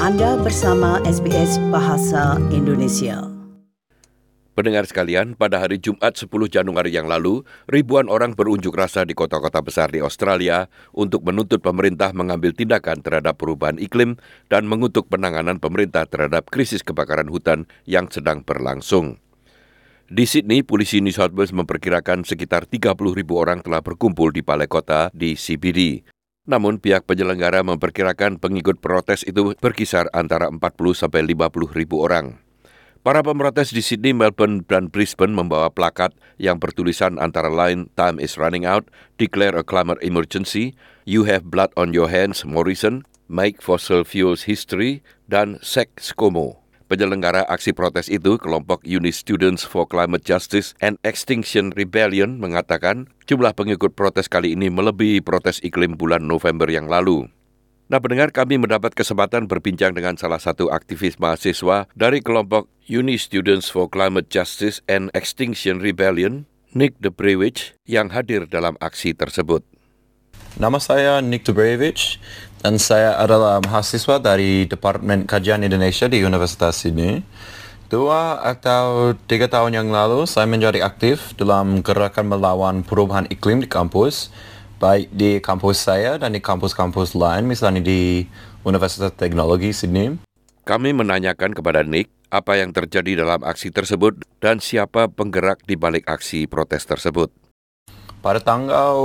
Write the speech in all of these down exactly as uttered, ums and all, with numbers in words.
Anda bersama S B S Bahasa Indonesia. Pendengar sekalian, pada hari Jumat sepuluh Januari yang lalu, ribuan orang berunjuk rasa di kota-kota besar di Australia untuk menuntut pemerintah mengambil tindakan terhadap perubahan iklim dan mengutuk penanganan pemerintah terhadap krisis kebakaran hutan yang sedang berlangsung. Di Sydney, polisi New South Wales memperkirakan sekitar tiga puluh ribu orang telah berkumpul di balai kota di C B D. Namun pihak penyelenggara memperkirakan pengikut protes itu berkisar antara empat puluh sampai lima puluh ribu orang. Para pemrotes di Sydney, Melbourne, dan Brisbane membawa plakat yang bertulisan antara lain "Time is running out", "Declare a climate emergency", "You have blood on your hands, Morrison", "Make fossil fuels history", dan "Sack ScoMo". Penyelenggara aksi protes itu, kelompok Uni Students for Climate Justice and Extinction Rebellion, mengatakan jumlah pengikut protes kali ini melebihi protes iklim bulan November yang lalu. Nah, pendengar, kami mendapat kesempatan berbincang dengan salah satu aktivis mahasiswa dari kelompok Uni Students for Climate Justice and Extinction Rebellion, Nick Debrewich, yang hadir dalam aksi tersebut. Nama saya Nick Debrewich dan saya adalah mahasiswa dari Departemen Kajian Indonesia di Universitas Sydney. Dua atau tiga tahun yang lalu, saya menjadi aktif dalam gerakan melawan perubahan iklim di kampus, baik di kampus saya dan di kampus-kampus lain, misalnya di Universitas Teknologi Sydney. Kami menanyakan kepada Nick apa yang terjadi dalam aksi tersebut dan siapa penggerak di balik aksi protes tersebut. Pada tanggal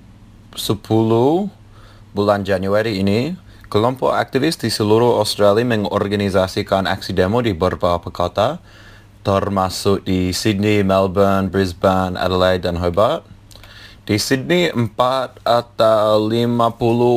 sepuluh bulan Januari ini, kelompok aktivis di seluruh Australia mengorganisasikan aksi demo di beberapa kota, termasuk di Sydney, Melbourne, Brisbane, Adelaide, dan Hobart. Di Sydney, empat atau lima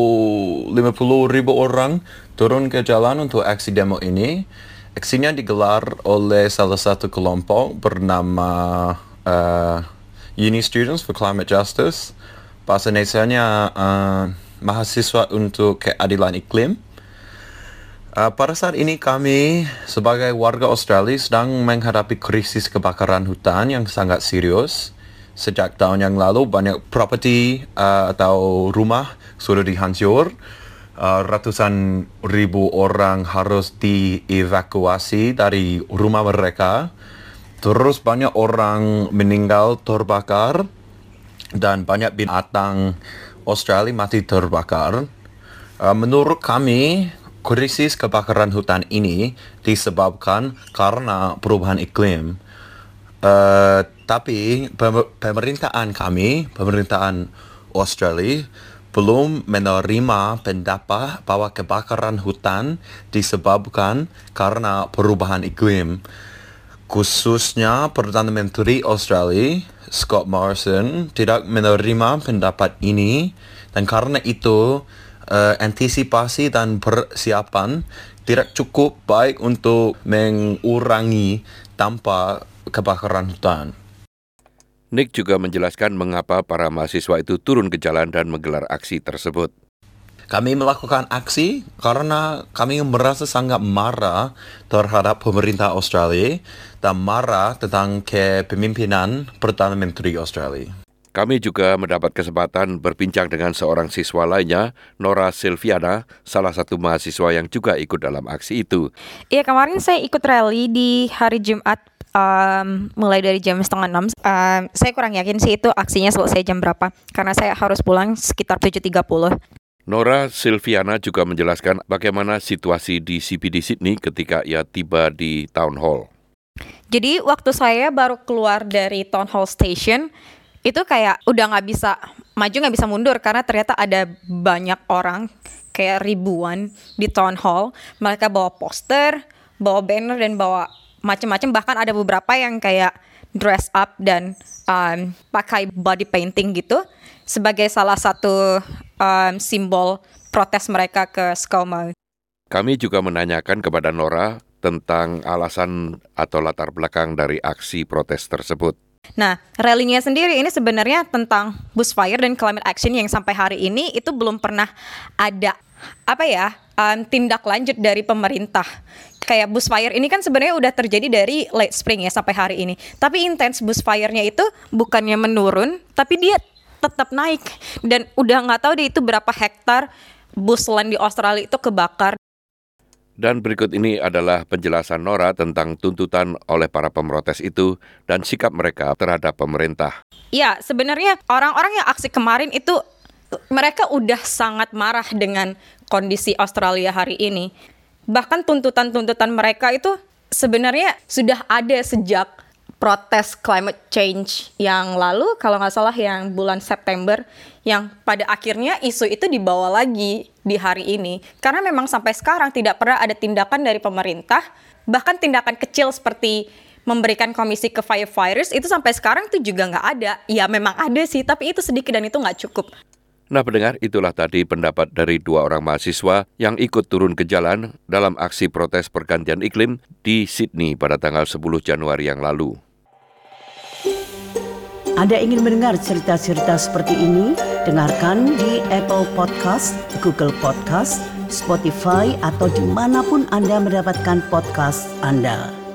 puluh ribu orang turun ke jalan untuk aksi demo ini. Aksinya digelar oleh salah satu kelompok bernama uh, Uni Students for Climate Justice. Bahasa Indonesianya uh, Mahasiswa untuk Keadilan Iklim. Uh, pada saat ini kami sebagai warga Australia sedang menghadapi krisis kebakaran hutan yang sangat serius. Sejak tahun yang lalu banyak properti uh, atau rumah sudah dihancur. Uh, ratusan ribu orang harus dievakuasi dari rumah mereka. Terus banyak orang meninggal terbakar dan banyak binatang Australia mati terbakar. Uh, menurut kami, krisis kebakaran hutan ini disebabkan karena perubahan iklim. Uh, tapi pemerintahan kami, pemerintahan Australia, belum menerima pendapat bahwa kebakaran hutan disebabkan karena perubahan iklim. Khususnya Perdana Menteri Australia, Scott Morrison, tidak menerima pendapat ini, dan karena itu uh, antisipasi dan persiapan tidak cukup baik untuk mengurangi dampak kebakaran hutan. Nick juga menjelaskan mengapa para mahasiswa itu turun ke jalan dan menggelar aksi tersebut. Kami melakukan aksi karena kami merasa sangat marah terhadap pemerintah Australia dan marah tentang kepemimpinan Perdana Menteri Australia. Kami juga mendapat kesempatan berbincang dengan seorang siswa lainnya, Nora Silviana, salah satu mahasiswa yang juga ikut dalam aksi itu. Iya, kemarin saya ikut rally di hari Jumat, um, mulai dari jam setengah enam. Um, saya kurang yakin sih itu aksinya selesai jam berapa, karena saya harus pulang sekitar tujuh tiga puluh. Nora Silviana juga menjelaskan bagaimana situasi di C B D Sydney ketika ia tiba di Town Hall. Jadi waktu saya baru keluar dari Town Hall Station, itu kayak udah gak bisa maju, gak bisa mundur, karena ternyata ada banyak orang, kayak ribuan di Town Hall. Mereka bawa poster, bawa banner, dan bawa macam-macam. Bahkan ada beberapa yang kayak dress up dan um, pakai body painting gitu, sebagai salah satu um, simbol protes mereka ke ScoMo. Kami juga menanyakan kepada Nora tentang alasan atau latar belakang dari aksi protes tersebut. Nah, rally-nya sendiri ini sebenarnya tentang bushfire dan climate action yang sampai hari ini itu belum pernah ada apa ya um, tindak lanjut dari pemerintah. Kayak bushfire ini kan sebenarnya udah terjadi dari late spring ya sampai hari ini. Tapi intens bushfire-nya itu bukannya menurun, tapi dia tetap naik, dan udah nggak tahu deh itu berapa hektar bushland di Australia itu kebakar. Dan berikut ini adalah penjelasan Nora tentang tuntutan oleh para pemrotes itu dan sikap mereka terhadap pemerintah. Ya, sebenarnya orang-orang yang aksi kemarin itu mereka udah sangat marah dengan kondisi Australia hari ini. Bahkan tuntutan-tuntutan mereka itu sebenarnya sudah ada sejak protes climate change yang lalu, kalau nggak salah yang bulan September, yang pada akhirnya isu itu dibawa lagi di hari ini. Karena memang sampai sekarang tidak pernah ada tindakan dari pemerintah, bahkan tindakan kecil seperti memberikan komisi ke firefighters itu sampai sekarang itu juga nggak ada. Ya memang ada sih, tapi itu sedikit dan itu nggak cukup. Nah pendengar, itulah tadi pendapat dari dua orang mahasiswa yang ikut turun ke jalan dalam aksi protes pergantian iklim di Sydney pada tanggal sepuluh Januari yang lalu. Anda ingin mendengar cerita-cerita seperti ini? Dengarkan di Apple Podcast, Google Podcast, Spotify, atau dimanapun Anda mendapatkan podcast Anda.